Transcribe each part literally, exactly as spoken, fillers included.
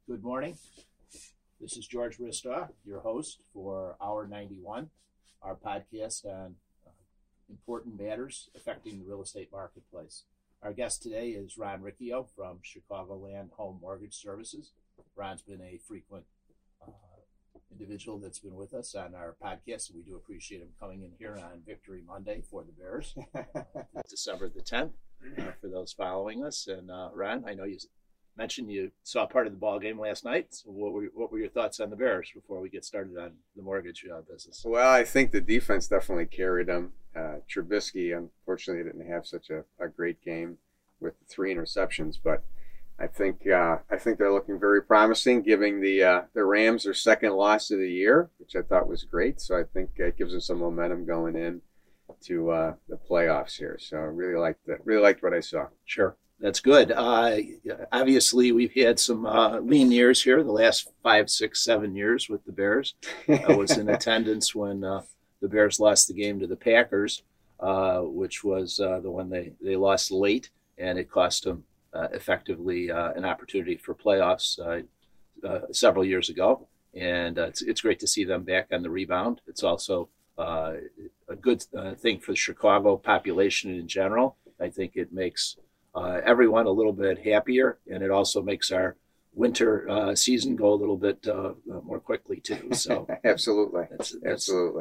Good morning. This is George Bristow, your host for Hour ninety-one, our podcast on uh, important matters affecting the real estate marketplace. Our guest today is Ron Riccio from Chicagoland Home Mortgage Services. Ron's been a frequent uh, individual that's been with us on our podcast, and we do appreciate him coming in here on Victory Monday for the Bears, uh, December the tenth, uh, for those following us. And uh, Ron, I know you mentioned you saw part of the ball game last night. So what were what were your thoughts on the Bears before we get started on the mortgage uh, business? Well, I think the defense definitely carried them. Uh, Trubisky, unfortunately, didn't have such a, a great game with three interceptions, but I think uh, I think they're looking very promising, giving the uh, the Rams their second loss of the year, which I thought was great. So I think it gives them some momentum going in to uh, the playoffs here. So I really liked that. Really liked what I saw. Sure. That's good. Uh, obviously, we've had some uh, lean years here the last five, six, seven years with the Bears. I was in attendance when uh, the Bears lost the game to the Packers, uh, which was uh, the one they, they lost late, and it cost them uh, effectively uh, an opportunity for playoffs uh, uh, several years ago. And uh, it's, it's great to see them back on the rebound. It's also uh, a good uh, thing for the Chicago population in general. I think it makes Uh, everyone a little bit happier, and it also makes our winter uh, season go a little bit uh, more quickly too. So absolutely, that's, that's absolutely.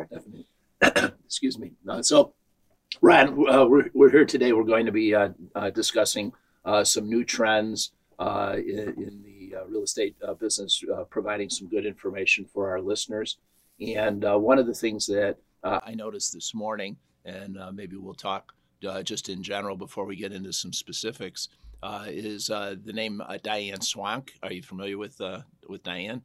Excuse me. Uh, so, Ron, uh, we're we're here today. We're going to be uh, uh, discussing uh, some new trends uh, in, in the uh, real estate uh, business, uh, providing some good information for our listeners. And uh, one of the things that uh, I noticed this morning, and uh, maybe we'll talk Uh, just in general before we get into some specifics, uh, is uh, the name uh, Diane Swank. Are you familiar with uh, with Diane?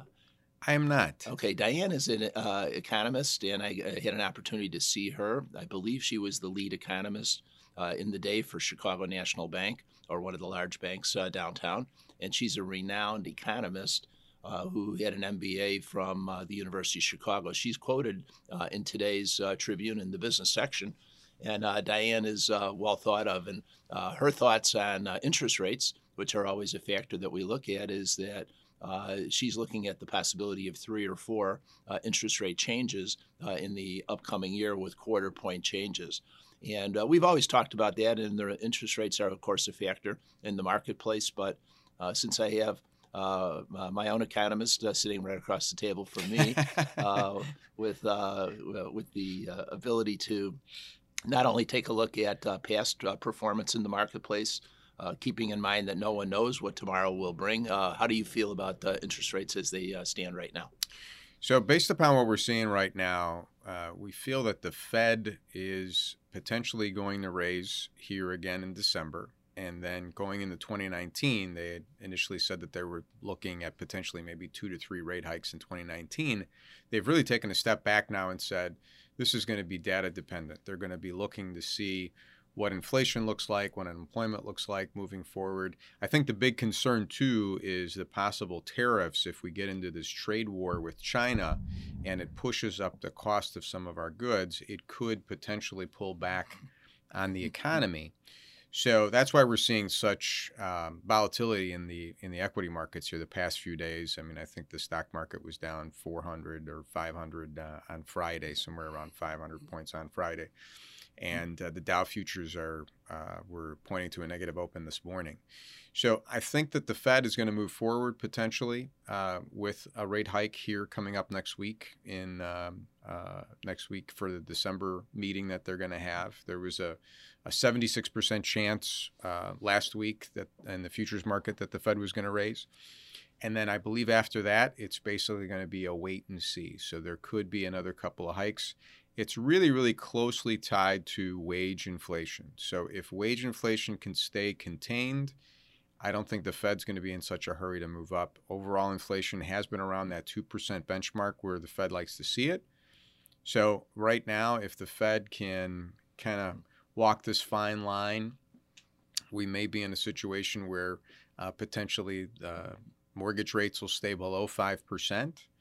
I am not. Okay, Diane is an uh, economist, and I, I had an opportunity to see her. I believe she was the lead economist uh, in the day for Chicago National Bank, or one of the large banks uh, downtown. And she's a renowned economist uh, who had an M B A from uh, the University of Chicago. She's quoted uh, in today's uh, Tribune in the business section. And uh, Diane is uh, well thought of, and uh, her thoughts on uh, interest rates, which are always a factor that we look at, is that uh, she's looking at the possibility of three or four uh, interest rate changes uh, in the upcoming year with quarter point changes. And uh, we've always talked about that, and the interest rates are, of course, a factor in the marketplace. But uh, since I have uh, my own economist uh, sitting right across the table from me, uh, with uh, with the uh, ability to not only take a look at uh, past uh, performance in the marketplace, uh, keeping in mind that no one knows what tomorrow will bring. Uh, how do you feel about uh, interest rates as they uh, stand right now? So based upon what we're seeing right now, uh, we feel that the Fed is potentially going to raise here again in December. And then going into twenty nineteen, they had initially said that they were looking at potentially maybe two to three rate hikes in twenty nineteen. They've really taken a step back now and said, this is going to be data dependent. They're going to be looking to see what inflation looks like, what unemployment looks like moving forward. I think the big concern, too, is the possible tariffs if we get into this trade war with China and it pushes up the cost of some of our goods. It could potentially pull back on the economy. So that's why we're seeing such um, volatility in the in the equity markets here the past few days. I mean, I think the stock market was down four hundred or five hundred uh, on Friday, somewhere around five hundred points on Friday. And uh, the Dow futures are uh, were pointing to a negative open this morning. So I think that the Fed is going to move forward potentially uh, with a rate hike here coming up next week in um, uh, next week for the December meeting that they're going to have. There was a, a seventy-six percent chance uh, last week that in the futures market that the Fed was going to raise. And then I believe after that, it's basically going to be a wait and see. So there could be another couple of hikes. It's really, really closely tied to wage inflation. So if wage inflation can stay contained, I don't think the Fed's going to be in such a hurry to move up. Overall inflation has been around that two percent benchmark where the Fed likes to see it. So right now, if the Fed can kind of walk this fine line, we may be in a situation where uh, potentially uh, mortgage rates will stay below five percent.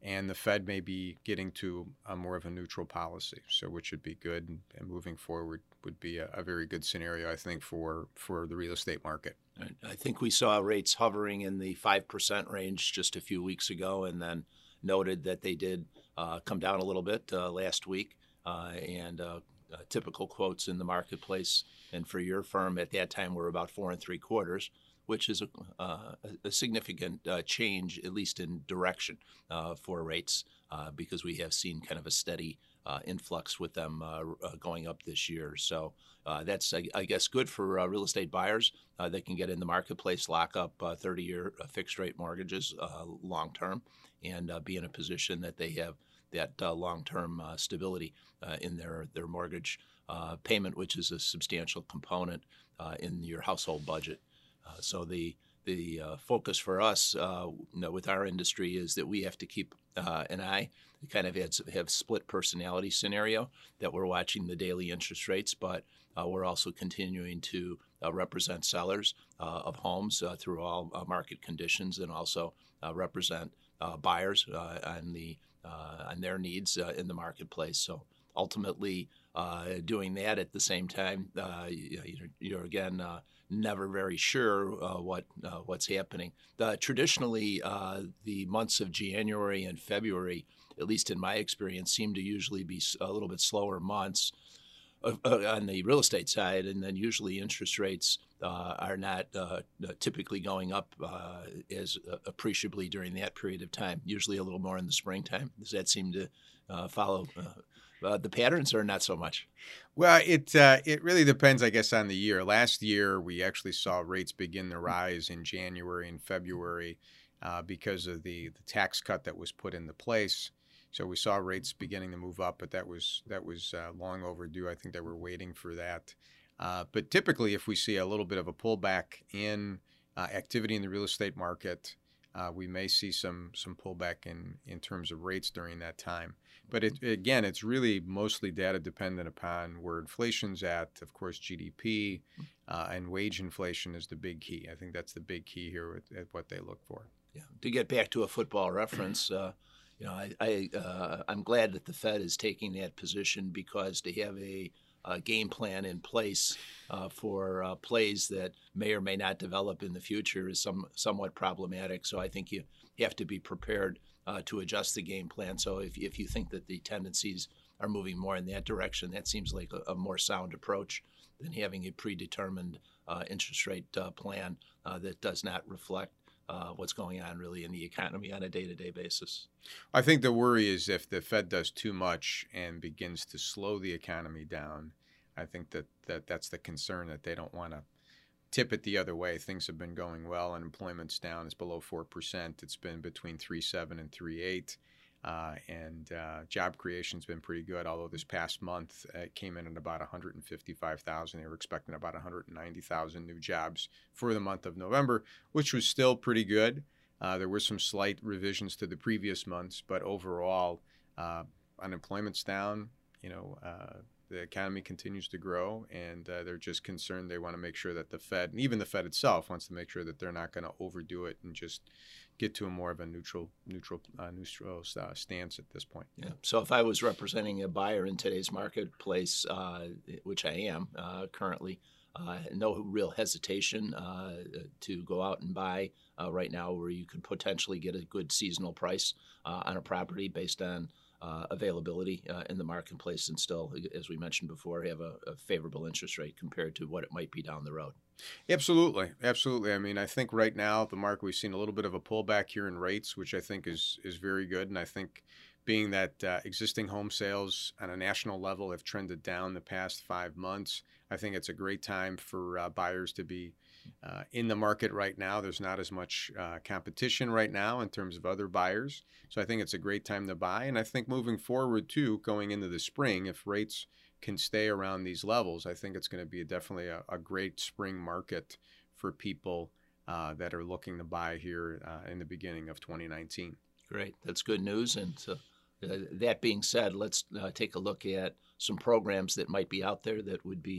and the Fed may be getting to a more of a neutral policy, so which would be good, and, and moving forward would be a, a very good scenario, I think, for for the real estate market. I think we saw rates hovering in the five percent range just a few weeks ago, and then noted that they did uh, come down a little bit uh, last week, uh, and uh, uh, typical quotes in the marketplace. And for your firm at that time were about four and three quarters, which is a, uh, a significant uh, change, at least in direction, uh, for rates, uh, because we have seen kind of a steady uh, influx with them uh, uh, going up this year. So uh, that's, I, I guess, good for uh, real estate buyers. Uh, they can get in the marketplace, lock up uh, thirty-year uh, fixed-rate mortgages uh, long-term, and uh, be in a position that they have that uh, long-term uh, stability uh, in their, their mortgage uh, payment, which is a substantial component uh, in your household budget. Uh, so the the uh, focus for us, uh, you know, with our industry is that we have to keep uh, an eye. We kind of have, have split personality scenario that we're watching the daily interest rates, but uh, we're also continuing to uh, represent sellers uh, of homes uh, through all uh, market conditions, and also uh, represent uh, buyers uh, on the uh, on their needs uh, in the marketplace. So ultimately, uh, doing that at the same time, uh, you, you're, you're again. Uh, never very sure uh, what uh, what's happening. Uh, traditionally, uh, the months of January and February, at least in my experience, seem to usually be a little bit slower months uh, uh, on the real estate side, and then usually interest rates uh, are not uh, typically going up uh, as appreciably during that period of time, usually a little more in the springtime. Does that seem to uh, follow uh, Uh, the patterns, or not so much? Well, it uh, it really depends, I guess, on the year. Last year, we actually saw rates begin to rise in January and February uh, because of the, the tax cut that was put into place. So we saw rates beginning to move up, but that was that was uh, long overdue. I think they were waiting for that. Uh, but typically, if we see a little bit of a pullback in uh, activity in the real estate market, uh, we may see some some pullback in, in terms of rates during that time. But it, again, it's really mostly data dependent upon where inflation's at. Of course, G D P uh, and wage inflation is the big key. I think that's the big key here at, at what they look for. Yeah. To get back to a football reference, uh, you know, I, I uh, I'm glad that the Fed is taking that position, because to have a, a game plan in place uh, for uh, plays that may or may not develop in the future is some somewhat problematic. So I think you have to be prepared Uh, to adjust the game plan. So if, if you think that the tendencies are moving more in that direction, that seems like a, a more sound approach than having a predetermined uh, interest rate uh, plan uh, that does not reflect uh, what's going on really in the economy on a day-to-day basis. I think the worry is if the Fed does too much and begins to slow the economy down. I think that, that that's the concern, that they don't want to tip it the other way. Things have been going well. Unemployment's down. It's below four percent. It's been between three point seven and three point eight. Uh, and uh, job creation's been pretty good, although this past month uh, it came in at about one hundred fifty-five thousand. They were expecting about one hundred ninety thousand new jobs for the month of November, which was still pretty good. Uh, there were some slight revisions to the previous months, but overall, uh, unemployment's down. You know, uh, the economy continues to grow, and uh, they're just concerned. They want to make sure that the Fed, and even the Fed itself, wants to make sure that they're not going to overdo it and just get to a more of a neutral, neutral, uh, neutral uh, stance at this point. Yeah. So if I was representing a buyer in today's marketplace, uh, which I am uh, currently, uh, no real hesitation uh, to go out and buy uh, right now, where you could potentially get a good seasonal price uh, on a property based on Uh, availability uh, in the marketplace, and still, as we mentioned before, have a, a favorable interest rate compared to what it might be down the road. Absolutely. Absolutely. I mean, I think right now, the market, we've seen a little bit of a pullback here in rates, which I think is is very good. And I think being that uh, existing home sales on a national level have trended down the past five months, I think it's a great time for uh, buyers to be uh, in the market right now. There's not as much uh, competition right now in terms of other buyers. So I think it's a great time to buy. And I think moving forward, too, going into the spring, if rates can stay around these levels, I think it's going to be a, definitely a, a great spring market for people uh, that are looking to buy here uh, in the beginning of twenty nineteen. Great. That's good news. And so, uh, that being said, let's uh, take a look at some programs that might be out there that would be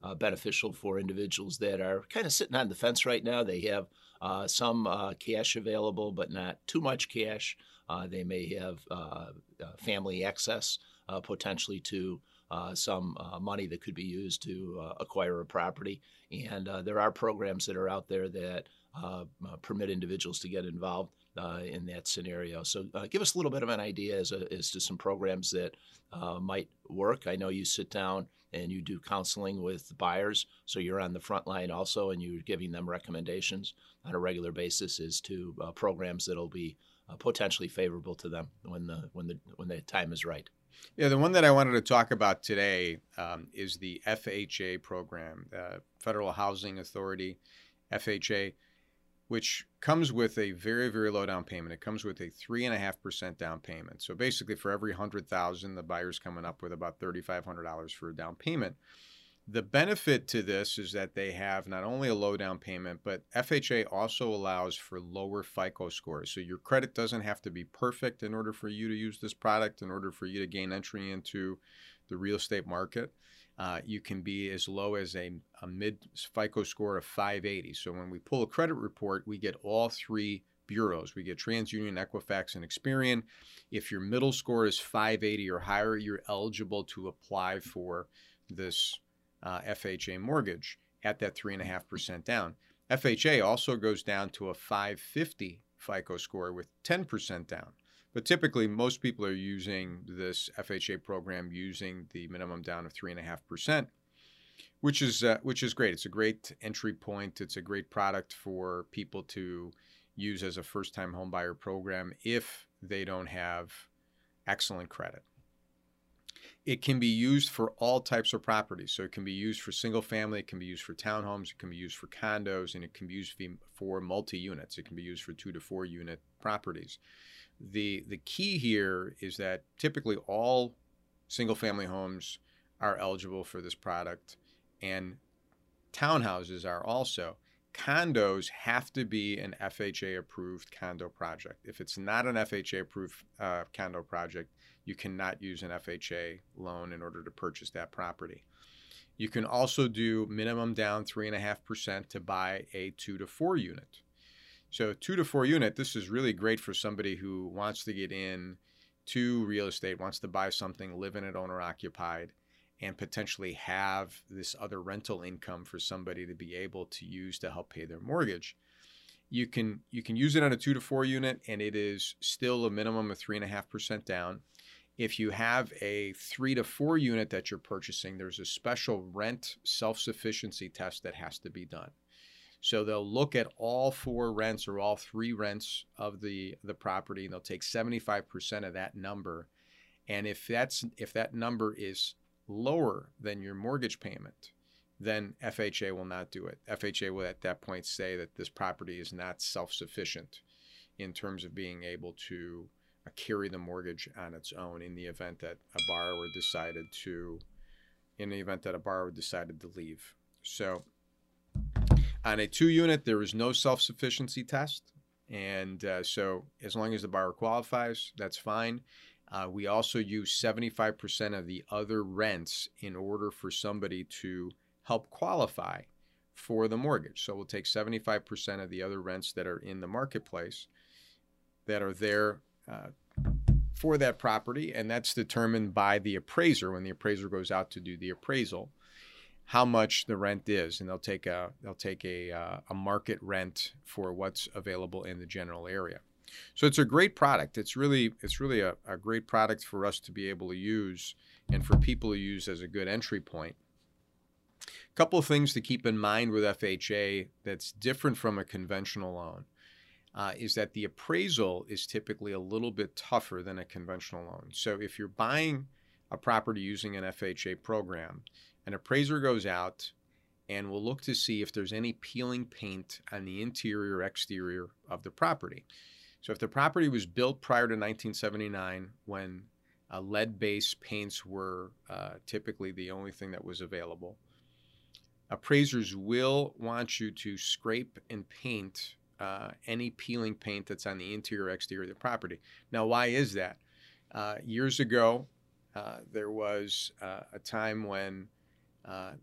uh, beneficial for individuals that are kind of sitting on the fence right now. They have uh, some uh, cash available, but not too much cash. Uh, they may have uh, uh, family access uh, potentially to uh, some uh, money that could be used to uh, acquire a property. And uh, there are programs that are out there that uh, uh, permit individuals to get involved uh, in that scenario. So uh, give us a little bit of an idea as, a, as to some programs that uh, might work. I know you sit down and you do counseling with buyers, so you're on the front line also, and you're giving them recommendations on a regular basis as to uh, programs that'll be uh, potentially favorable to them when the when the when the time is right. Yeah, the one that I wanted to talk about today um, is the F H A program, uh, Federal Housing Authority, F H A, which comes with a very, very low down payment. It comes with a three and a half percent down payment. So basically, for every hundred thousand, the buyer's coming up with about thirty-five hundred dollars for a down payment. The benefit to this is that they have not only a low down payment, but F H A also allows for lower FICO scores. So your credit doesn't have to be perfect in order for you to use this product, in order for you to gain entry into the real estate market. Uh, you can be as low as a, a mid FICO score of five eighty. So when we pull a credit report, we get all three bureaus. We get TransUnion, Equifax, and Experian. If your middle score is five eighty or higher, you're eligible to apply for this uh, F H A mortgage at that three point five percent down. F H A also goes down to a five fifty FICO score with ten percent down. But typically, most people are using this F H A program using the minimum down of three point five percent, which is uh, which is great. It's a great entry point. It's a great product for people to use as a first-time homebuyer program if they don't have excellent credit. It can be used for all types of properties. So it can be used for single family, it can be used for townhomes, it can be used for condos, and it can be used for multi-units. It can be used for two to four unit properties. The, the key here is that typically all single family homes are eligible for this product, and townhouses are also. Condos have to be an F H A approved condo project. If it's not an F H A approved uh, condo project, you cannot use an F H A loan in order to purchase that property. You can also do minimum down three point five percent to buy a two to four unit. So two to four unit, this is really great for somebody who wants to get in to real estate, wants to buy something, live in it owner occupied, and potentially have this other rental income for somebody to be able to use to help pay their mortgage. You can you can use it on a two to four unit, and it is still a minimum of three and a half percent down. If you have a three to four unit that you're purchasing, there's a special rent self-sufficiency test that has to be done. So they'll look at all four rents or all three rents of the, the property, and they'll take seventy-five percent of that number. And if that's if that number is lower than your mortgage payment, then F H A will not do it. F H A will at that point say that this property is not self-sufficient in terms of being able to uh, carry the mortgage on its own in the event that a borrower decided to, in the event that a borrower decided to leave. So on a two unit, there is no self-sufficiency test. And uh, so as long as the borrower qualifies, that's fine. Uh, we also use seventy-five percent of the other rents in order for somebody to help qualify for the mortgage. So we'll take seventy-five percent of the other rents that are in the marketplace that are there uh, for that property, and that's determined by the appraiser when the appraiser goes out to do the appraisal, how much the rent is, and they'll take a they'll take a uh, a market rent for what's available in the general area. So it's a great product. It's really it's really a, a great product for us to be able to use and for people to use as a good entry point. A couple of things to keep in mind with F H A that's different from a conventional loan uh, is that the appraisal is typically a little bit tougher than a conventional loan. So if you're buying a property using an F H A program, an appraiser goes out and will look to see if there's any peeling paint on the interior or exterior of the property. So if the property was built prior to nineteen seventy-nine, when uh, lead-based paints were uh, typically the only thing that was available, appraisers will want you to scrape and paint uh, any peeling paint that's on the interior or exterior of the property. Now, why is that? Uh, years ago, uh, there was uh, a time when uh,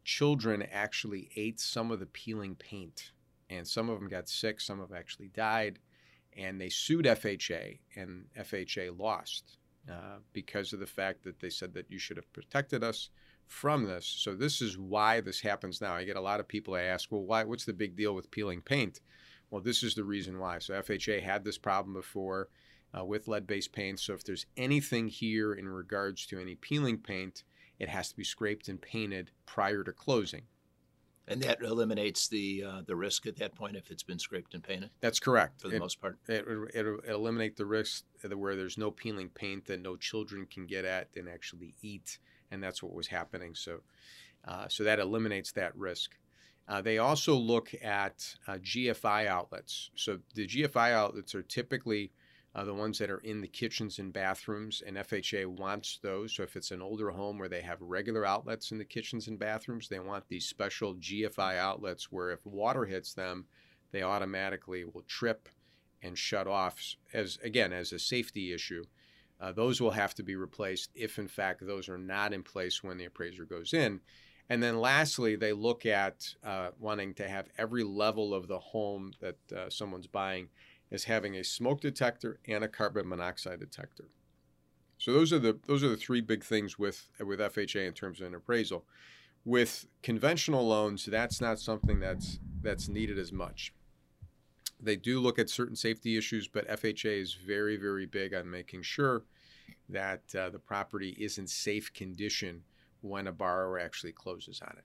children actually ate some of the peeling paint, and some of them got sick, some of them actually died, and they sued F H A, and F H A lost uh, because of the fact that they said that you should have protected us from this. So this is why this happens now. I get a lot of people ask, well, why? What's the big deal with peeling paint? Well, this is the reason why. So F H A had this problem before uh, with lead-based paint. So if there's anything here in regards to any peeling paint, it has to be scraped and painted prior to closing. And that eliminates the uh, the risk at that point if it's been scraped and painted? That's correct. For the it, most part? It, it, it eliminate the risk where there's no peeling paint that no children can get at and actually eat. And that's what was happening. So, uh, so that eliminates that risk. Uh, they also look at uh, G F I outlets. So the G F I outlets are typically uh, the ones that are in the kitchens and bathrooms, and F H A wants those. So if it's an older home where they have regular outlets in the kitchens and bathrooms, they want these special G F I outlets where if water hits them, they automatically will trip and shut off as, again, as a safety issue. Uh, those will have to be replaced if, in fact, those are not in place when the appraiser goes in. And then lastly, they look at uh, wanting to have every level of the home that uh, someone's buying as having a smoke detector and a carbon monoxide detector. So those are the those are the three big things with with F H A in terms of an appraisal. With conventional loans, that's not something that's that's needed as much. They do look at certain safety issues, but F H A is very, very big on making sure that uh, the property is in safe condition when a borrower actually closes on it.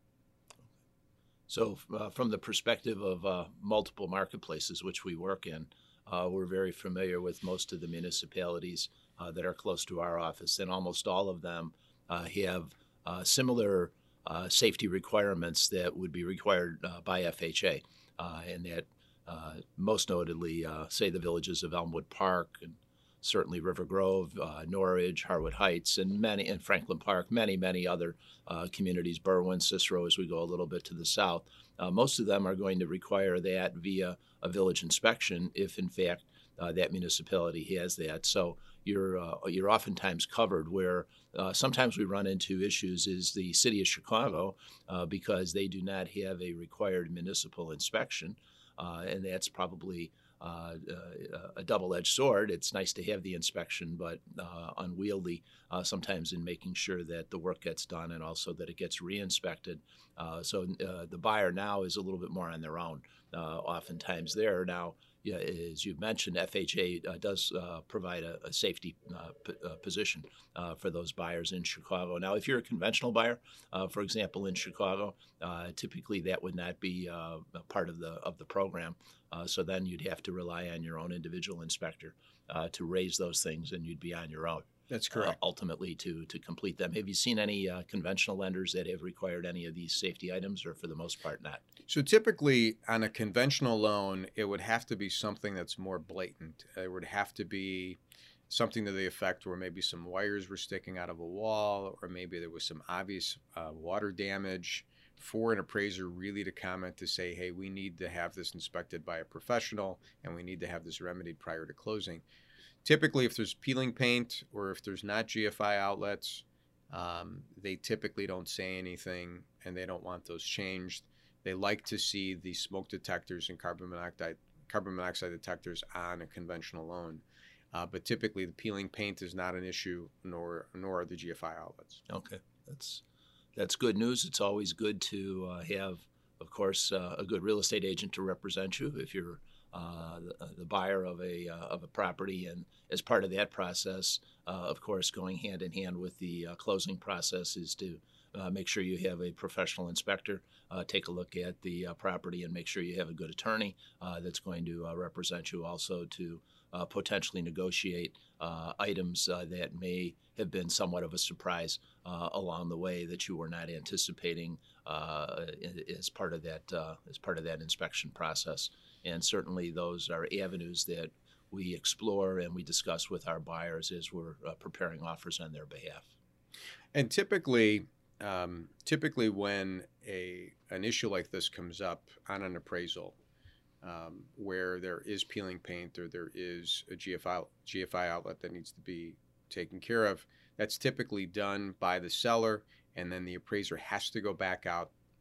So uh, from the perspective of uh, multiple marketplaces which we work in, uh, we're very familiar with most of the municipalities uh, that are close to our office, and almost all of them uh, have uh, similar uh, safety requirements that would be required uh, by F H A, uh, and that uh, most notably, uh, say, the villages of Elmwood Park and certainly River Grove, uh, Norridge, Harwood Heights, and many, and Franklin Park, many, many other uh, communities, Berwyn, Cicero, as we go a little bit to the south. Uh, most of them are going to require that via a village inspection if, in fact, uh, that municipality has that. So you're uh, you're oftentimes covered. Where uh, sometimes we run into issues is the city of Chicago uh, because they do not have a required municipal inspection, uh, and that's probably Uh, uh, a double-edged sword. It's nice to have the inspection, but uh, unwieldy uh, sometimes in making sure that the work gets done and also that it gets re-inspected. Uh, so uh, the buyer now is a little bit more on their own. Uh, oftentimes there now, yeah, as you mentioned, F H A uh, does uh, provide a, a safety uh, p- uh, position uh, for those buyers in Chicago. Now, if you're a conventional buyer, uh, for example, in Chicago, uh, typically that would not be uh, a part of the of the program. Uh, so then you'd have to rely on your own individual inspector uh, to raise those things, and you'd be on your own. That's correct. Uh, ultimately, to to complete them. Have you seen any uh, conventional lenders that have required any of these safety items, or for the most part not? So typically on a conventional loan, it would have to be something that's more blatant. It would have to be something to the effect where maybe some wires were sticking out of a wall, or maybe there was some obvious uh, water damage for an appraiser really to comment to say, hey, we need to have this inspected by a professional and we need to have this remedied prior to closing. Typically, if there's peeling paint or if there's not G F I outlets, um, they typically don't say anything and they don't want those changed. They like to see the smoke detectors and carbon monoxide, carbon monoxide detectors on a conventional loan. Uh, but typically, the peeling paint is not an issue, nor nor are the G F I outlets. Okay, that's that's good news. It's always good to uh, have, of course, uh, a good real estate agent to represent you if you're uh, the, the buyer of a uh, of a property, and as part of that process, uh, of course, going hand in hand with the uh, closing process is to uh, make sure you have a professional inspector uh, take a look at the uh, property and make sure you have a good attorney uh, that's going to uh, represent you, also to uh, potentially negotiate uh, items uh, that may have been somewhat of a surprise uh, along the way that you were not anticipating uh, as part of that uh, as part of that inspection process. And certainly those are avenues that we explore and we discuss with our buyers as we're uh, preparing offers on their behalf. And typically, um, typically when a an issue like this comes up on an appraisal, um, where there is peeling paint or there is a G F I G F I outlet that needs to be taken care of, that's typically done by the seller, and then the appraiser has to go back out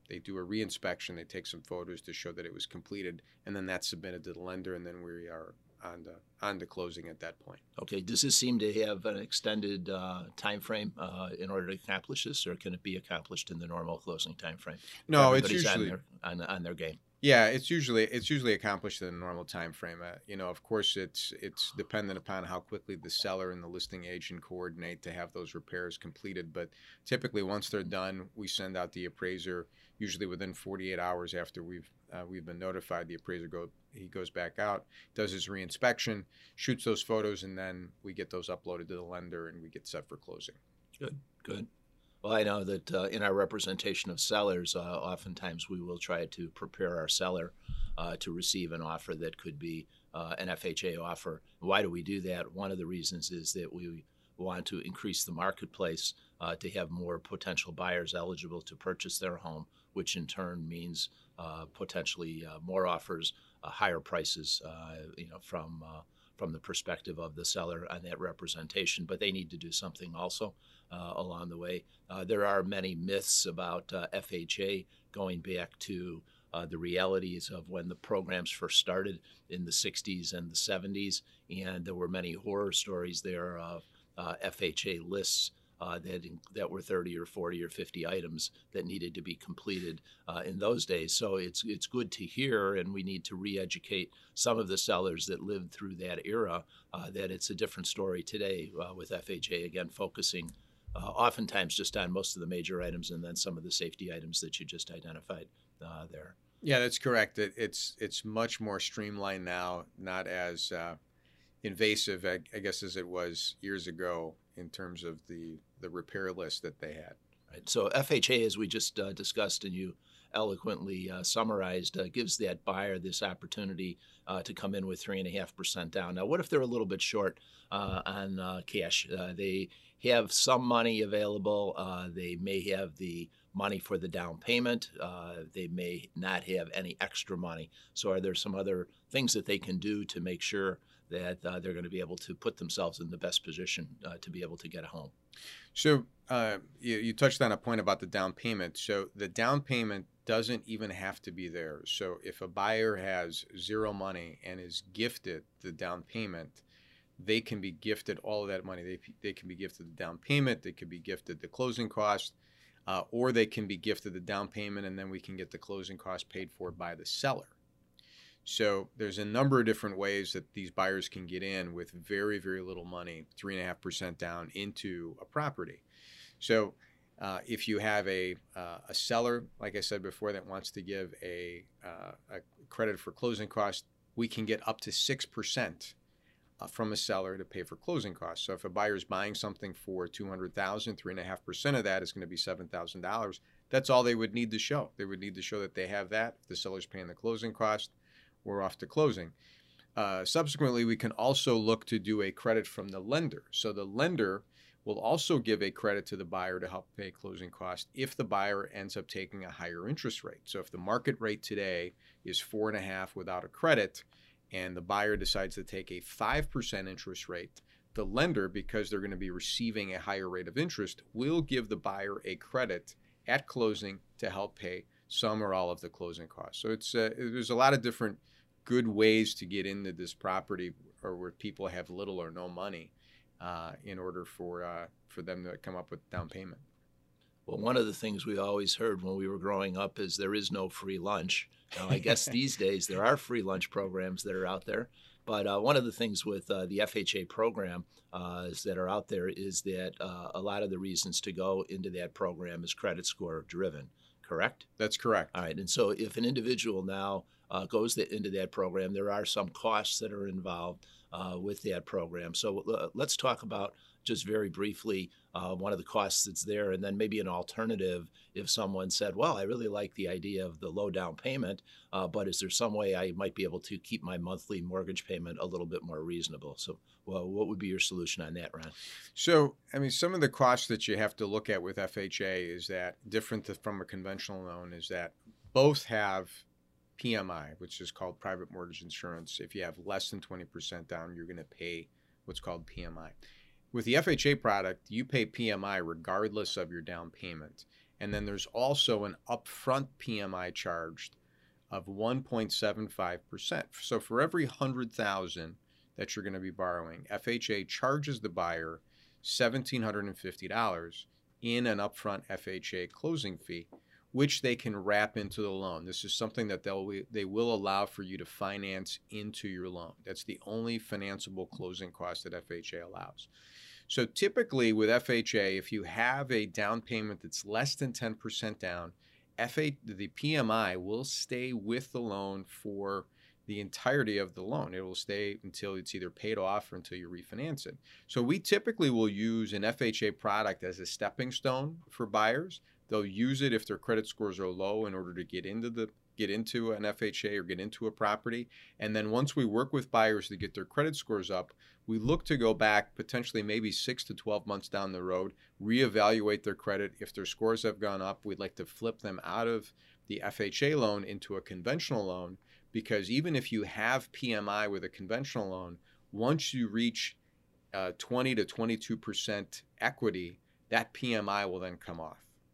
They do a reinspection. They take some photos to show that it was completed, and then that's submitted to the lender, and then we are on to, on to closing at that point. Okay. Does this seem to have an extended uh, time frame uh, in order to accomplish this, or can it be accomplished in the normal closing time frame? No, it's Everybody's usually on their, on, on their game. Yeah, it's usually it's usually accomplished in a normal time frame. Uh, you know, of course, it's it's dependent upon how quickly the seller and the listing agent coordinate to have those repairs completed. But typically, once they're done, we send out the appraiser. Usually within forty-eight hours after we've uh, we've been notified, the appraiser go he goes back out, does his reinspection, shoots those photos, and then we get those uploaded to the lender and we get set for closing. Good, good. Well, I know that uh, in our representation of sellers, uh, oftentimes we will try to prepare our seller uh, to receive an offer that could be uh, an F H A offer. Why do we do that? One of the reasons is that we want to increase the marketplace uh, to have more potential buyers eligible to purchase their home, which in turn means uh, potentially uh, more offers, uh, higher prices, uh, you know, from uh, from the perspective of the seller on that representation. But they need to do something also uh, along the way. Uh, there are many myths about uh, F H A going back to uh, the realities of when the programs first started in the sixties and the seventies, and there were many horror stories there of uh, F H A lists Uh, that that were thirty or forty or fifty items that needed to be completed uh, in those days. So it's it's good to hear, and we need to re-educate some of the sellers that lived through that era uh, that it's a different story today uh, with F H A, again, focusing uh, oftentimes just on most of the major items and then some of the safety items that you just identified uh, there. Yeah, that's correct. It, it's it's much more streamlined now, not as uh, invasive, I, I guess, as it was years ago in terms of the, the repair list that they had. Right. So F H A, as we just uh, discussed and you eloquently uh, summarized, uh, gives that buyer this opportunity uh, to come in with three and a half percent down. Now, what if they're a little bit short uh, on uh, cash? Uh, they have some money available. Uh, they may have the money for the down payment. Uh, they may not have any extra money. So are there some other things that they can do to make sure that uh, they're going to be able to put themselves in the best position uh, to be able to get a home? So uh, you, you touched on a point about the down payment. So the down payment doesn't even have to be there. So if a buyer has zero money and is gifted the down payment, they can be gifted all of that money. They, they can be gifted the down payment, they could be gifted the closing cost, uh, or they can be gifted the down payment and then we can get the closing cost paid for by the seller. So there's a number of different ways that these buyers can get in with very, very little money, three and a half percent down into a property. So uh, if you have a uh, a seller, like I said before, that wants to give a, uh, a credit for closing costs, we can get up to six percent uh, from a seller to pay for closing costs. So if a buyer is buying something for two hundred thousand dollars, three and a half percent of that is going to be seven thousand dollars. That's all they would need to show. They would need to show that they have that. If the seller's paying the closing cost, we're off to closing. Uh, subsequently, we can also look to do a credit from the lender. So the lender will also give a credit to the buyer to help pay closing costs if the buyer ends up taking a higher interest rate. So if the market rate today is four and a half without a credit, and the buyer decides to take a five percent interest rate, the lender, because they're going to be receiving a higher rate of interest, will give the buyer a credit at closing to help pay some or all of the closing costs. So it's uh, there's a lot of different good ways to get into this property, or where people have little or no money uh, in order for uh, for them to come up with down payment. Well, one of the things we always heard when we were growing up is there is no free lunch. Now, I guess these days there are free lunch programs that are out there. But uh, one of the things with uh, the F H A program uh, is that are out there is that uh, a lot of the reasons to go into that program is credit score driven. Correct? That's correct. All right. And so if an individual now uh, goes the, into that program, there are some costs that are involved uh, with that program. So uh, let's talk about just very briefly uh, one of the costs that's there, and then maybe an alternative if someone said, well, I really like the idea of the low down payment, uh, but is there some way I might be able to keep my monthly mortgage payment a little bit more reasonable? So well, what would be your solution on that, Ron? So, I mean, some of the costs that you have to look at with F H A is that different from a conventional loan is that both have P M I, which is called private mortgage insurance. If you have less than twenty percent down, you're going to pay what's called P M I. With the F H A product, you pay P M I regardless of your down payment. And then there's also an upfront P M I charged of one point seven five percent. So for every one hundred thousand dollars that you're going to be borrowing, F H A charges the buyer one thousand seven hundred fifty dollars in an upfront F H A closing fee, which they can wrap into the loan. This is something that they'll they will allow for you to finance into your loan. That's the only financeable closing cost that F H A allows. So typically with F H A, if you have a down payment that's less than ten percent down, F H A, the P M I will stay with the loan for the entirety of the loan. It will stay until it's either paid off or until you refinance it. So we typically will use an F H A product as a stepping stone for buyers. They'll use it if their credit scores are low in order to get into the get into an F H A or get into a property. And then once we work with buyers to get their credit scores up, we look to go back potentially maybe six to twelve months down the road, reevaluate their credit. If their scores have gone up, we'd like to flip them out of the F H A loan into a conventional loan, because even if you have P M I with a conventional loan, once you reach uh, twenty to twenty-two percent equity, that P M I will then come off.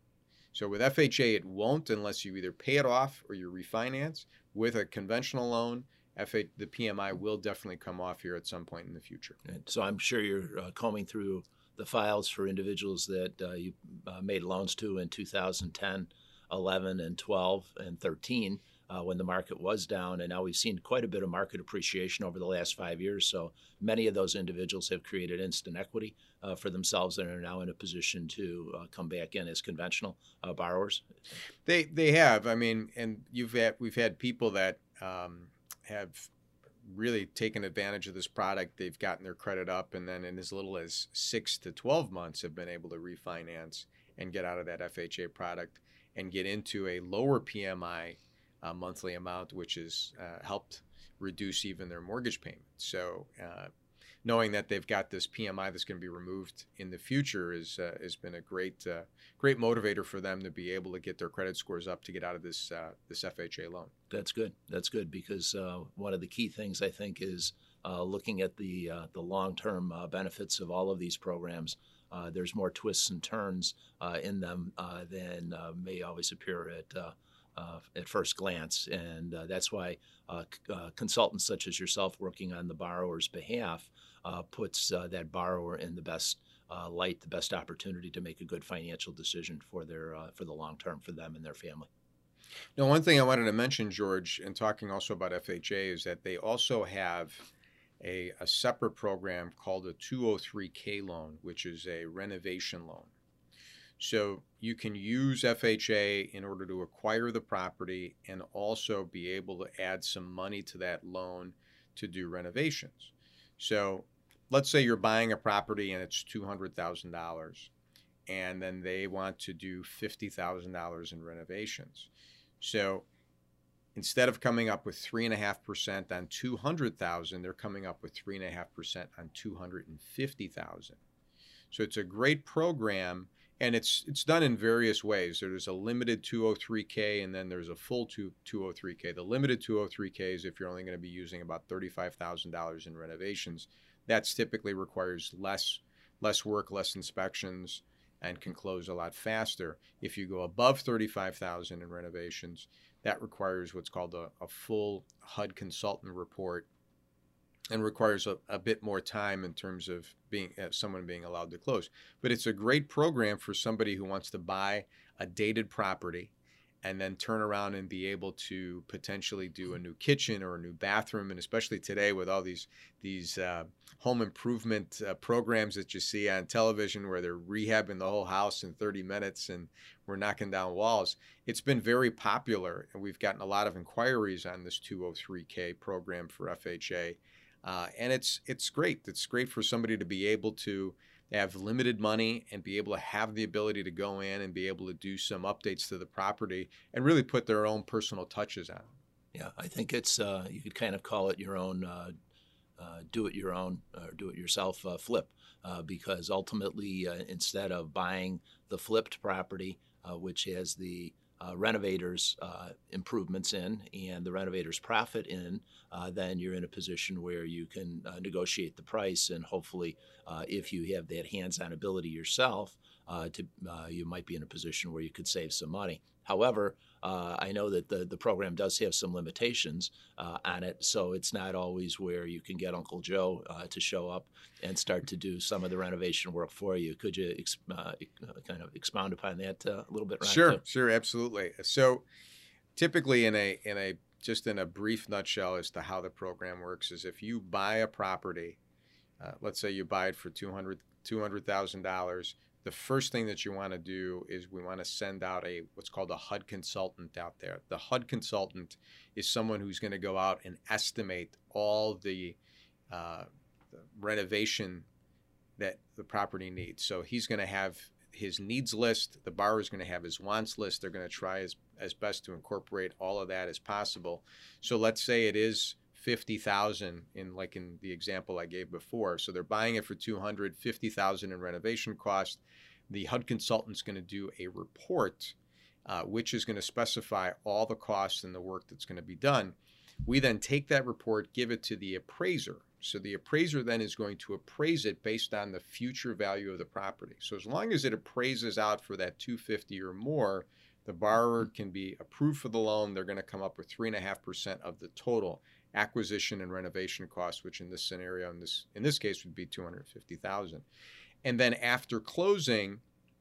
So with F H A, it won't unless you either pay it off or you refinance. With a conventional loan, F H, the P M I will definitely come off here at some point in the future. So I'm sure you're uh, combing through the files for individuals that uh, you uh, made loans to in two thousand ten, eleven, and twelve, and thirteen. Uh, when the market was down, and now we've seen quite a bit of market appreciation over the last five years. So many of those individuals have created instant equity uh, for themselves and are now in a position to uh, come back in as conventional uh, borrowers. They they have. I mean, and you've had we've had people that um, have really taken advantage of this product. They've gotten their credit up, and then in as little as six to twelve months have been able to refinance and get out of that F H A product and get into a lower P M I Uh, monthly amount, which has uh, helped reduce even their mortgage payment. So uh, knowing that they've got this P M I that's going to be removed in the future is uh, has been a great uh, great motivator for them to be able to get their credit scores up to get out of this uh, this F H A loan. That's good. That's good because uh, one of the key things I think is uh, looking at the uh, the long-term uh, benefits of all of these programs. Uh, there's more twists and turns uh, in them uh, than uh, may always appear at uh, Uh, at first glance, and uh, that's why uh, c- uh, consultants such as yourself working on the borrower's behalf uh, puts uh, that borrower in the best uh, light, the best opportunity to make a good financial decision for their uh, for the long term for them and their family. Now, one thing I wanted to mention, George, in talking also about F H A, is that they also have a, a separate program called a two oh three K loan, which is a renovation loan. So you can use F H A in order to acquire the property and also be able to add some money to that loan to do renovations. So let's say you're buying a property and it's two hundred thousand dollars, and then they want to do fifty thousand dollars in renovations. So instead of coming up with three point five percent on two hundred thousand dollars, they're coming up with three point five percent on two hundred fifty thousand dollars. So it's a great program. And it's it's done in various ways. There's a limited two oh three K and then there's a full two oh three K. The limited two oh three K is if you're only going to be using about thirty-five thousand dollars in renovations. That typically requires less less work, less inspections, and can close a lot faster. If you go above thirty-five thousand dollars in renovations, that requires what's called a, a full H U D consultant report and requires a, a bit more time in terms of being uh, someone being allowed to close. But it's a great program for somebody who wants to buy a dated property and then turn around and be able to potentially do a new kitchen or a new bathroom. And especially today with all these these uh, home improvement uh, programs that you see on television where they're rehabbing the whole house in thirty minutes and we're knocking down walls. It's been very popular, and we've gotten a lot of inquiries on this two oh three K program for F H A. Uh, and it's it's great. It's great for somebody to be able to have limited money and be able to have the ability to go in and be able to do some updates to the property and really put their own personal touches on it. Yeah, I think it's uh, you could kind of call it your own uh, uh, do it your own or do it yourself uh, flip uh, because ultimately uh, instead of buying the flipped property, uh, which has the uh, renovators uh, improvements in and the renovators profit in, uh, then you're in a position where you can uh, negotiate the price, and hopefully uh, if you have that hands-on ability yourself, uh, to uh, you might be in a position where you could save some money. However, uh, I know that the, the program does have some limitations uh, on it, so it's not always where you can get Uncle Joe uh, to show up and start to do some of the renovation work for you. Could you ex- uh, kind of expound upon that uh, a little bit, Ron? Sure, too? sure, absolutely. So typically in a in a just in a brief nutshell as to how the program works is if you buy a property, uh, let's say you buy it for two hundred thousand dollars, the first thing that you want to do is we want to send out a what's called a H U D consultant out there. The H U D consultant is someone who's going to go out and estimate all the, uh, the renovation that the property needs. So he's going to have his needs list. The borrower is going to have his wants list. They're going to try as, as best to incorporate all of that as possible. So let's say it is fifty thousand in like in the example I gave before. So they're buying it for two hundred fifty thousand in renovation cost. The H U D consultant's going to do a report, uh, which is going to specify all the costs and the work that's going to be done. We then take that report, give it to the appraiser. So the appraiser then is going to appraise it based on the future value of the property. So as long as it appraises out for that two hundred fifty or more, the borrower can be approved for the loan. They're going to come up with three and a half percent of the total acquisition and renovation costs, which in this scenario, in this in this case, would be two hundred fifty thousand. And then after closing,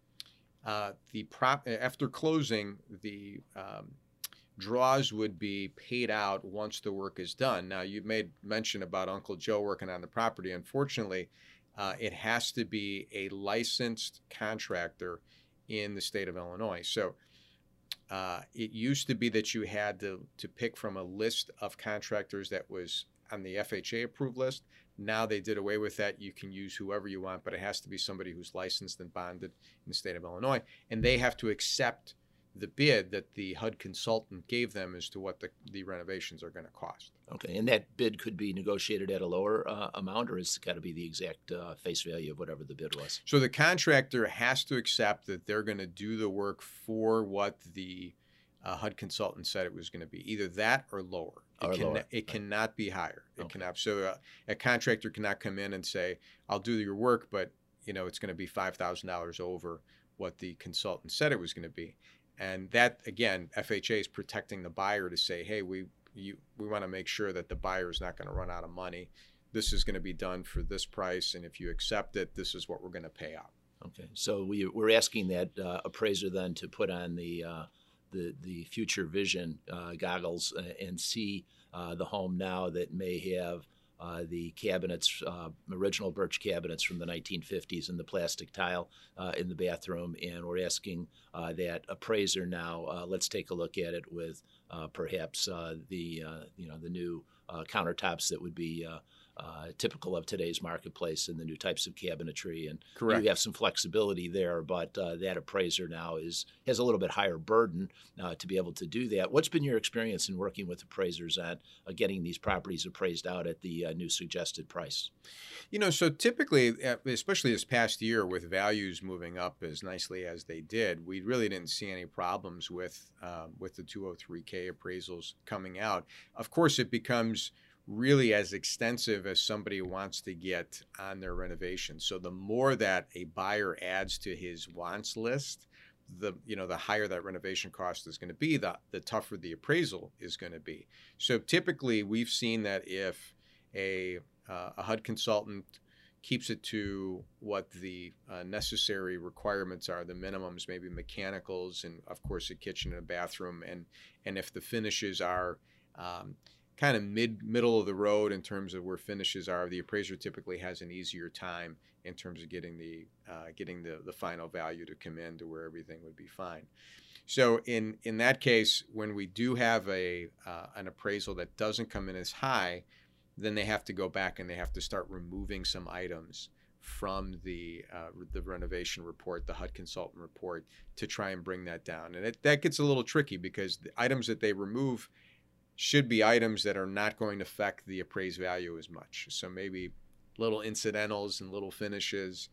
uh, the prop after closing the um, draws would be paid out once the work is done. Now, you made mention about Uncle Joe working on the property. Unfortunately, uh, it has to be a licensed contractor in the state of Illinois. So uh, it used to be that you had to, to pick from a list of contractors that was on the F H A approved list. Now they did away with that. You can use whoever you want, but it has to be somebody who's licensed and bonded in the state of Illinois. And they have to accept the bid that the H U D consultant gave them as to what the, the renovations are going to cost. Okay, and that bid could be negotiated at a lower uh, amount, or it's got to be the exact uh, face value of whatever the bid was? So the contractor has to accept that they're going to do the work for what the uh, H U D consultant said it was going to be, either that or lower. It, Or can, lower, it right. cannot be higher. It Okay. cannot. So uh, a contractor cannot come in and say, "I'll do your work, but you know it's going to be five thousand dollars over what the consultant said it was going to be." And that, again, F H A is protecting the buyer to say, hey, we you, we want to make sure that the buyer is not going to run out of money. This is going to be done for this price, and if you accept it, this is what we're going to pay out. Okay, so we, we're asking that uh, appraiser then to put on the uh, the, the future vision uh, goggles uh, and see uh, the home now that may have uh, the cabinets, uh, original birch cabinets from the nineteen fifties and the plastic tile uh, in the bathroom, and we're asking uh, that appraiser now, uh, let's take a look at it with uh, perhaps uh, the uh, you know the new uh, countertops that would be uh, uh, typical of today's marketplace and the new types of cabinetry, and Correct. you have some flexibility there, but uh, that appraiser now is has a little bit higher burden uh, to be able to do that. What's been your experience in working with appraisers on uh, getting these properties appraised out at the uh, new suggested price? You know, so typically, especially this past year with values moving up as nicely as they did, we really didn't see any problems with um, with the two oh three K appraisals coming out. Of course, it becomes really as extensive as somebody wants to get on their renovation. So the more that a buyer adds to his wants list, the you know the higher that renovation cost is going to be, the the tougher the appraisal is going to be. So typically, we've seen that if a uh, a H U D consultant keeps it to what the uh, necessary requirements are, the minimums, maybe mechanicals, and of course a kitchen and a bathroom, and and if the finishes are um, kind of mid middle of the road in terms of where finishes are, the appraiser typically has an easier time in terms of getting the uh, getting the, the final value to come in to where everything would be fine. So in in that case, when we do have a uh, an appraisal that doesn't come in as high, then they have to go back and they have to start removing some items from the uh, the renovation report, the H U D consultant report, to try and bring that down. And it, that gets a little tricky because the items that they remove should be items that are not going to affect the appraised value as much. So maybe little incidentals and little finishes,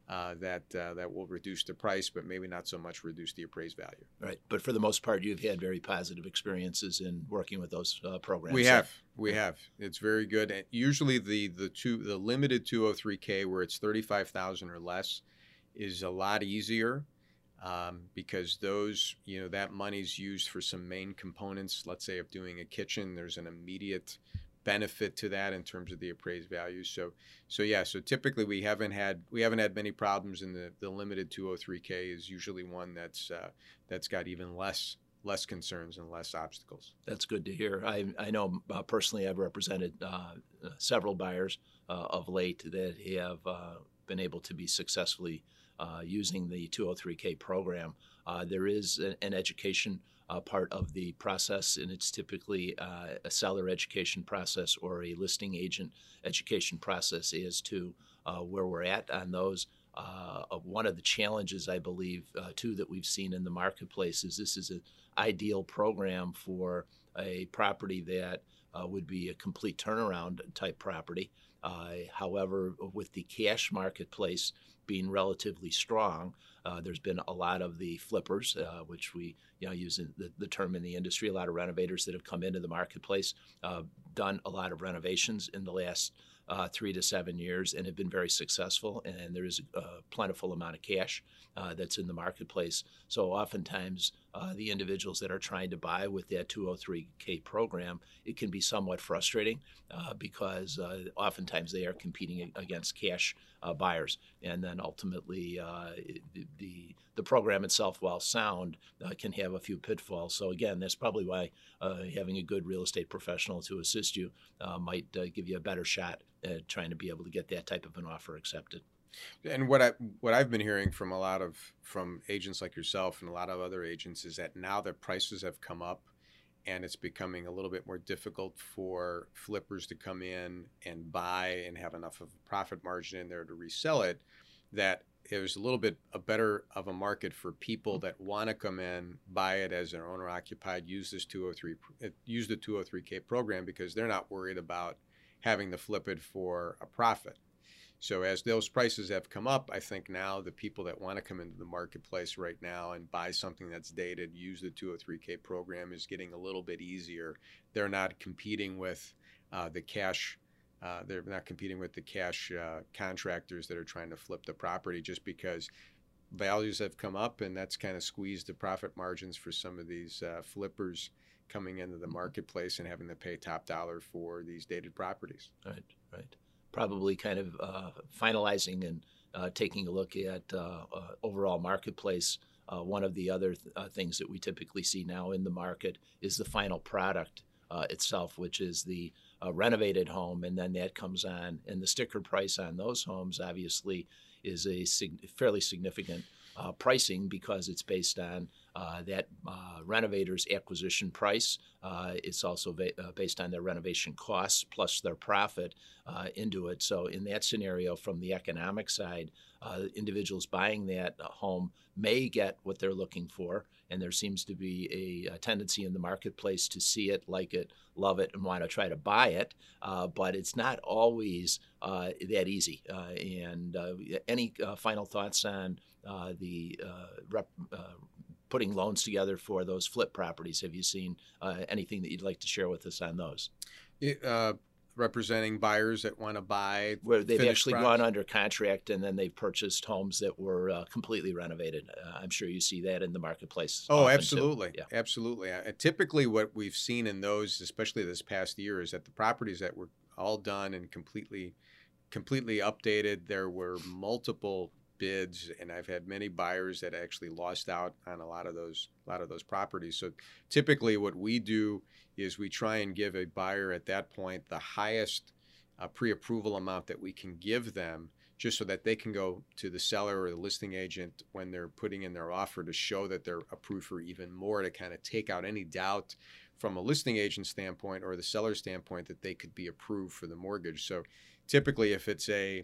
uh, that uh, that will reduce the price, but maybe not so much reduce the appraised value. Right. But for the most part, you've had very positive experiences in working with those uh, programs. We have. We have. It's very good. And usually the the two the limited two oh three K where it's thirty-five thousand or less is a lot easier um, because those, you know, that money's used for some main components. Let's say of doing a kitchen, there's an immediate benefit to that in terms of the appraised value. So, so yeah. So typically we haven't had we haven't had many problems in the, the limited two oh three K is usually one that's uh, that's got even less less concerns and less obstacles. That's good to hear. I I know uh, personally I've represented uh, several buyers uh, of late that have uh, been able to be successfully uh, using the two oh three K program. Uh, there is an, an education Uh, part of the process, and it's typically uh, a seller education process or a listing agent education process as to uh, where we're at on those. Uh, one of the challenges, I believe, uh, too, that we've seen in the marketplace is this is an ideal program for a property that uh, would be a complete turnaround type property. Uh, however, with the cash marketplace being relatively strong, uh, there's been a lot of the flippers, uh, which we you know use the, the term in the industry, a lot of renovators that have come into the marketplace, uh, done a lot of renovations in the last uh, three to seven years and have been very successful. And there is a plentiful amount of cash uh, that's in the marketplace. So oftentimes uh, the individuals that are trying to buy with that two oh three K program, it can be somewhat frustrating uh, because uh, oftentimes they are competing against cash uh, buyers. And then ultimately uh, the, the program itself, while sound, uh, can have a few pitfalls. So again, that's probably why uh, having a good real estate professional to assist you uh, might uh, give you a better shot at trying to be able to get that type of an offer accepted. And what I what I've been hearing from a lot of from agents like yourself and a lot of other agents is that now that prices have come up and it's becoming a little bit more difficult for flippers to come in and buy and have enough of a profit margin in there to resell it, that there's a little bit a better of a market for people that want to come in, buy it as an owner occupied, use this two oh three use the two oh three K program because they're not worried about having to flip it for a profit. So as those prices have come up, I think now the people that want to come into the marketplace right now and buy something that's dated, use the two oh three K program is getting a little bit easier. They're not competing with uh, the cash. Uh, they're not competing with the cash uh, contractors that are trying to flip the property just because values have come up and that's kind of squeezed the profit margins for some of these uh, flippers coming into the marketplace and having to pay top dollar for these dated properties. Right, right. Probably kind of uh, finalizing and uh, taking a look at uh, uh, overall marketplace. Uh, one of the other th- uh, things that we typically see now in the market is the final product uh, itself, which is the uh, renovated home, and then that comes on, and the sticker price on those homes obviously is a sig- fairly significant uh, pricing because it's based on uh, that uh, renovator's acquisition price. Uh, it's also va- uh, based on their renovation costs plus their profit uh, into it. So in that scenario, from the economic side, uh, individuals buying that home may get what they're looking for, and there seems to be a, a tendency in the marketplace to see it, like it, love it, and want to try to buy it. Uh, but it's not always uh, that easy. Uh, and uh, any uh, final thoughts on uh, the uh, rep, uh, putting loans together for those flip properties? Have you seen uh, anything that you'd like to share with us on those? It, uh, representing buyers that want to buy where they've actually products. gone under contract and then they've purchased homes that were uh, completely renovated. Uh, I'm sure you see that in the marketplace. Oh, often, absolutely. Yeah. Absolutely. Uh, typically what we've seen in those, especially this past year, is that the properties that were all done and completely, completely updated, there were multiple bids, and I've had many buyers that actually lost out on a lot of those a lot of those properties. So typically what we do is we try and give a buyer at that point the highest uh, pre-approval amount that we can give them, just so that they can go to the seller or the listing agent when they're putting in their offer to show that they're approved for even more, to kind of take out any doubt from a listing agent standpoint or the seller standpoint that they could be approved for the mortgage. So typically if it's a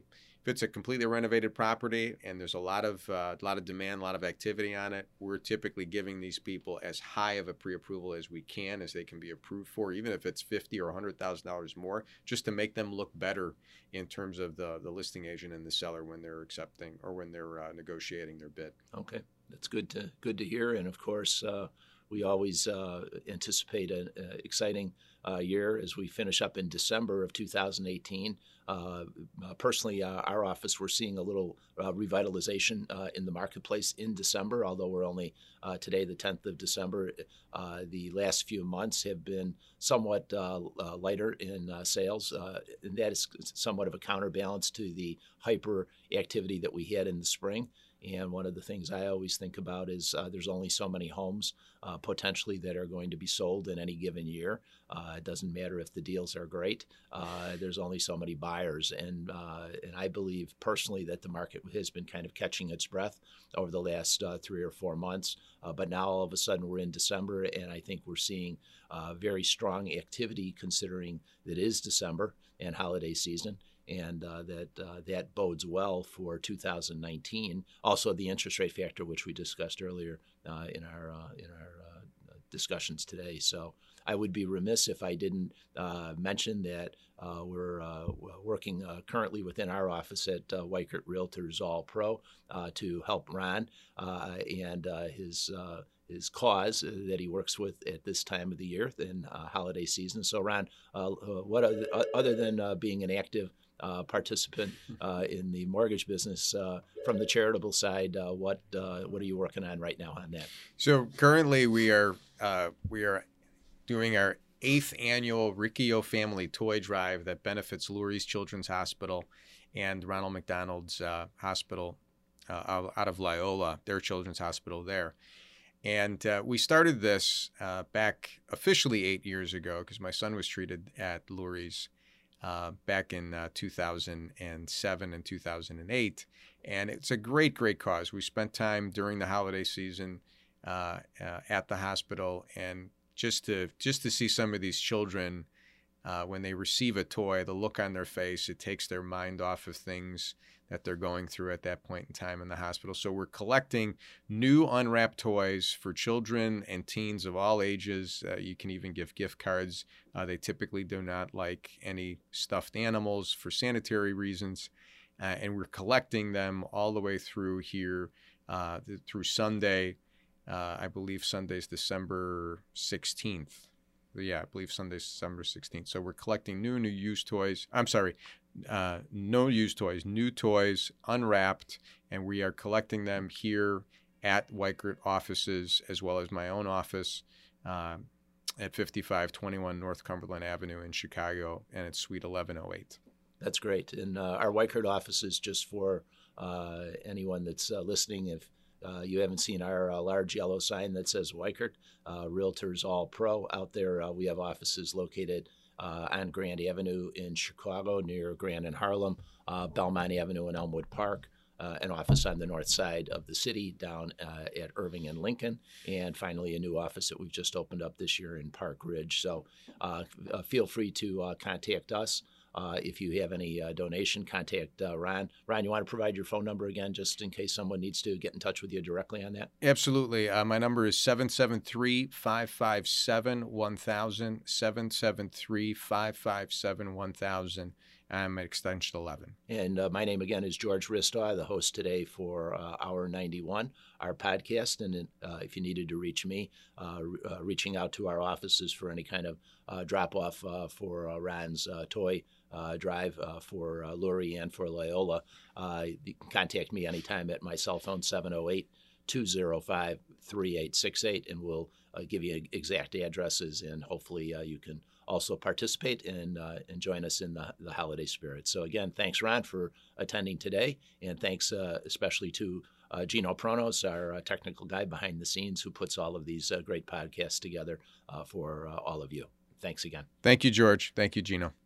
If it's a completely renovated property and there's a lot of uh, a lot of demand, a lot of activity on it, we're typically giving these people as high of a pre-approval as we can, as they can be approved for, even if it's fifty or one hundred thousand dollars more, just to make them look better in terms of the the listing agent and the seller when they're accepting or when they're uh, negotiating their bid. Okay, that's good to good to hear. And of course, uh, we always uh, anticipate an exciting uh, year as we finish up in December of two thousand eighteen. Uh, uh, personally, uh, our office, we're seeing a little uh, revitalization uh, in the marketplace in December, although we're only uh, today, the tenth of December. Uh, the last few months have been somewhat uh, uh, lighter in uh, sales, uh, and that is somewhat of a counterbalance to the hyper activity that we had in the spring. And one of the things I always think about is uh, there's only so many homes uh, potentially that are going to be sold in any given year. Uh, it doesn't matter if the deals are great. Uh, there's only so many buyers. And uh, and I believe personally that the market has been kind of catching its breath over the last uh, three or four months. Uh, but now all of a sudden we're in December, and I think we're seeing uh, very strong activity considering that it is December and holiday season. And uh, that uh, that bodes well for two thousand nineteen. Also, the interest rate factor, which we discussed earlier uh, in our uh, in our uh, discussions today. So I would be remiss if I didn't uh, mention that uh, we're uh, working uh, currently within our office at uh, Weichert Realtors All Pro uh, to help Ron uh, and uh, his. Uh, his cause that he works with at this time of the year in uh, holiday season. So, Ron, uh, uh, what are the, uh, other than uh, being an active uh, participant uh, in the mortgage business uh, from the charitable side, uh, what uh, what are you working on right now on that? So currently we are uh, we are doing our eighth annual Riccio Family Toy Drive that benefits Lurie's Children's Hospital and Ronald McDonald's uh, Hospital uh, out of Loyola, their children's hospital there. And uh, we started this uh, back officially eight years ago because my son was treated at Lurie's uh, back in uh, two thousand seven and two thousand eight. And it's a great, great cause. We spent time during the holiday season uh, uh, at the hospital, and just to just to see some of these children uh, when they receive a toy, the look on their face, it takes their mind off of things that they're going through at that point in time in the hospital. So we're collecting new unwrapped toys for children and teens of all ages. Uh, you can even give gift cards. Uh, they typically do not like any stuffed animals for sanitary reasons. Uh, and we're collecting them all the way through here uh, th- through Sunday. Uh, I believe Sunday's December sixteenth. Yeah, I believe Sunday's December sixteenth. So we're collecting new, new used toys. I'm sorry. Uh, no used toys, new toys, unwrapped, and we are collecting them here at Weichert offices as well as my own office uh, at fifty-five twenty-one North Cumberland Avenue in Chicago, and it's Suite eleven oh eight. That's great. And uh, our Weichert offices, just for uh, anyone that's uh, listening, if uh, you haven't seen our uh, large yellow sign that says Weichert, uh, Realtors All Pro out there, uh, we have offices located Uh, on Grand Avenue in Chicago, near Grand and Harlem, uh, Belmont Avenue in Elmwood Park, uh, an office on the north side of the city down uh, at Irving and Lincoln, and finally a new office that we've just opened up this year in Park Ridge. So uh, uh, feel free to uh, contact us. Uh, if you have any uh, donation, contact uh, Ron. Ron, you want to provide your phone number again, just in case someone needs to get in touch with you directly on that? Absolutely. Uh, my number is seven seven three, five five seven, one thousand, seven seven three, five five seven, one thousand. I'm at extension eleven. And uh, my name again is George Ristaw, the host today for uh, Hour ninety-one, our podcast. And uh, if you needed to reach me, uh, uh, reaching out to our offices for any kind of uh, drop-off uh, for uh, Ron's uh, toy uh, drive uh, for uh, Lurie and for Loyola, uh, you can contact me anytime at my cell phone, seven oh eight, two oh five, three eight six eight, and we'll uh, give you exact addresses, and hopefully uh, you can also participate and, uh, and join us in the, the holiday spirit. So again, thanks, Ron, for attending today, and thanks uh, especially to uh, Gino Pronos, our uh, technical guy behind the scenes, who puts all of these uh, great podcasts together uh, for uh, all of you. Thanks again. Thank you, George. Thank you, Gino.